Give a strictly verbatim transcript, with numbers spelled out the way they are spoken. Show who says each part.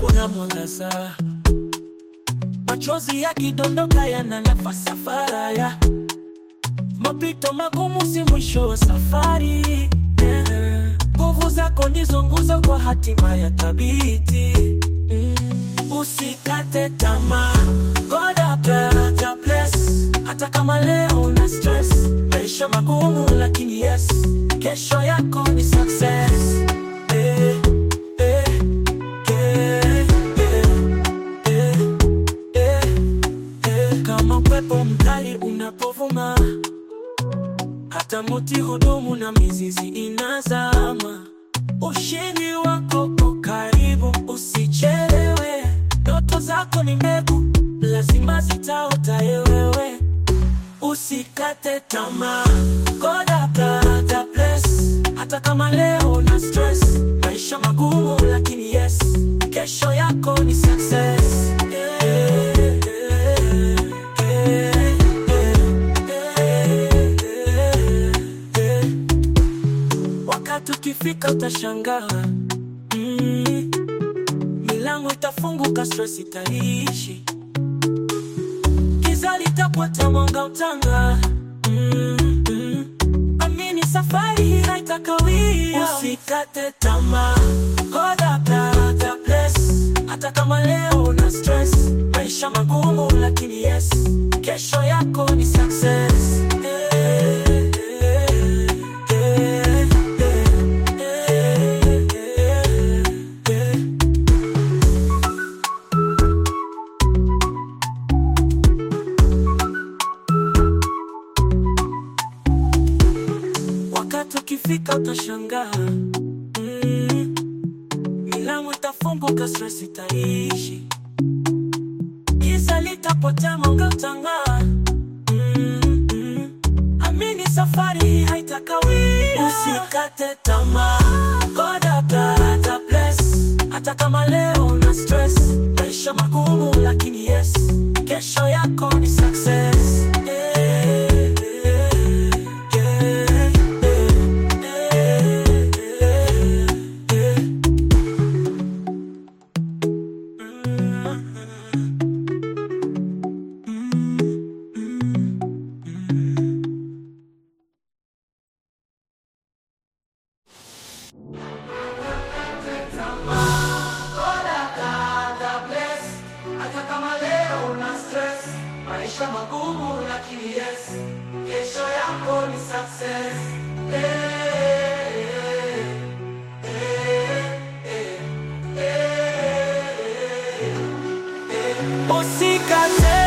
Speaker 1: kuna mwangaza, machozi yakidondoka yanalafa safari. Mapito magumu si mwisho wa safari. Nguvu zako ndizo nguzo kwa hatima ya thabiti. Usikate tamaa, God ata bless. Hata kama leo una stress, maisha magumu lakini yes, kesho yako ni success. Eh, eh, eh, eh, eh, eh. Kama upepo mkali unapovuma, hata mti hudumu na mizizi inazama. Ushindi wako uko karibu, usichelewe. Ndoto zako ni mbegu, lazima zitaota wewe. Usikate tamaa, God ata bless. Hata kama leo una stress, maisha magumu lakini yes, kesho yako ni success. Yeah, yeah, yeah, yeah, yeah. Wakati ukifika utashangaa, mm, milango itafunguka, stress itaishi, giza litapota, mwanga utang'aa. mm, mm. Amini safari hii haitakawia. Usikate tamaa, God ata bless. Hata kama leo una stress, maisha magumu lakini yes, kesho yako ni success. Yeah, yeah, yeah, yeah, yeah, yeah. Wakati ukifika utashangaa, mm, milango itafunguka, stress itaishi, giza litapotea, mwanga utang'aa. mm, mm. Amini safari haitakawia. Usikate tamaa, God ata bless. Hata kama leo una stress, maisha magumu lakini yes, kesho yako ni success. Yeah, yeah, yeah, yeah, yeah, yeah. Hata kama leo una stress, maisha magumu lakini yes, kesho yako ni success. Eh, eh, eh, eh, eh, eh. Usikate